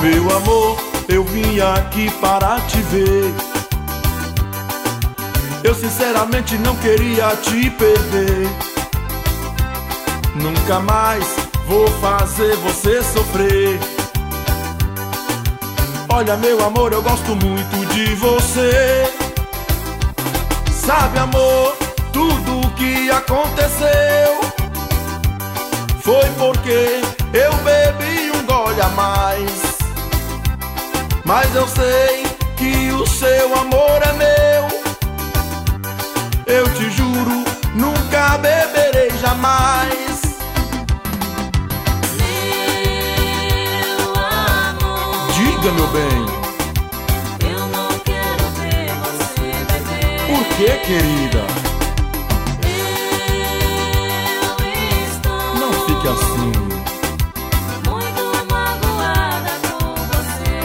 Meu amor, eu vim aqui para te ver. Eu sinceramente não queria te perder. Nunca mais vou fazer você sofrer. Olha, meu amor, eu gosto muito de você. Sabe, amor, tudo o que aconteceu foi porque eu bebi um gole a mais. Mas eu sei que o seu amor é meu. Eu te juro, nunca beberei jamais. Meu amor, Diga, meu bem. eu não quero ver você beber. Por que, querida? Eu estou Não fique assim. muito magoada com você.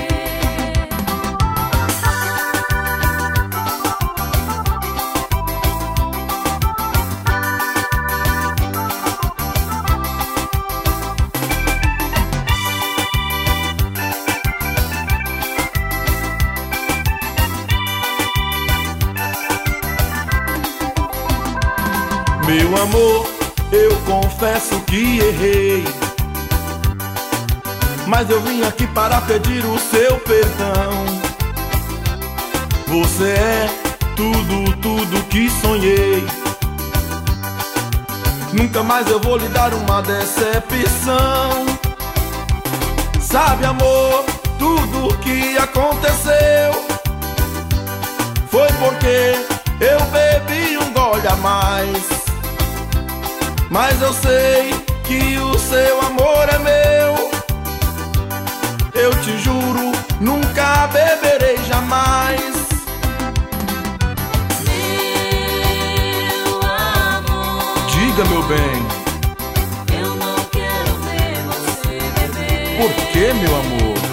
Meu amor, eu confesso que errei, mas eu vim aqui para pedir o seu perdão. Você é tudo que sonhei. Nunca mais eu vou lhe dar uma decepção. Sabe, amor, tudo o que aconteceu foi porque eu bebi um gole a mais. Mas eu sei que o seu amor é meu. Eu te juro, nunca beberei jamais. Meu amor, Diga, meu bem. eu não quero ver você beber. Por que, meu amor?